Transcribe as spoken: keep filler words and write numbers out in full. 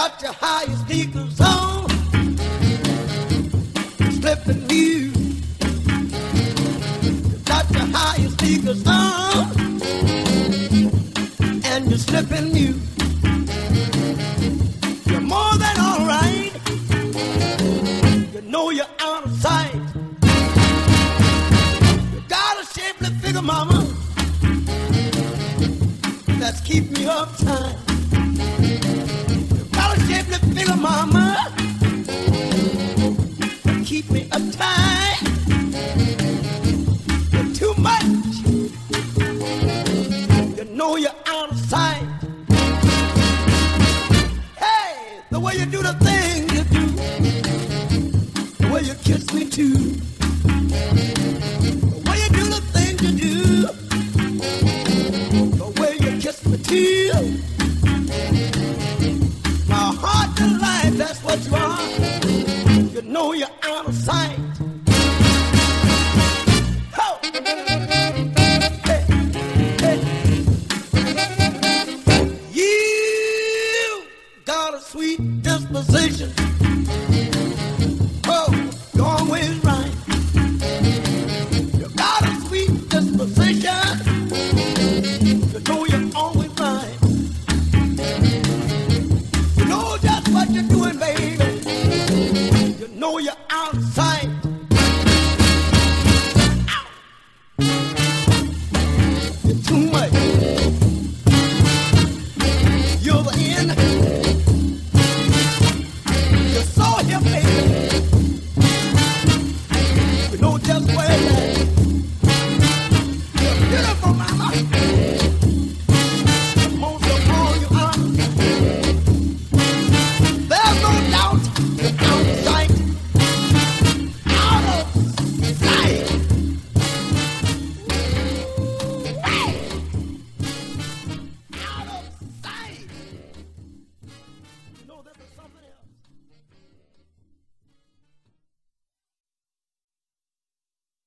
got your high sneakers on, slipping you. You got your high sneakers on, and you're slipping you. You're more than all right. You know you're out of sight. You got a shapely figure, mama, that's keep me uptight. Got a shapely figure, mama, keep me uptight. You're too much. You know you're out of sight. Hey, the way you do the thing you do, the way you kiss me too, the way you do the thing you do, the way you kiss me too.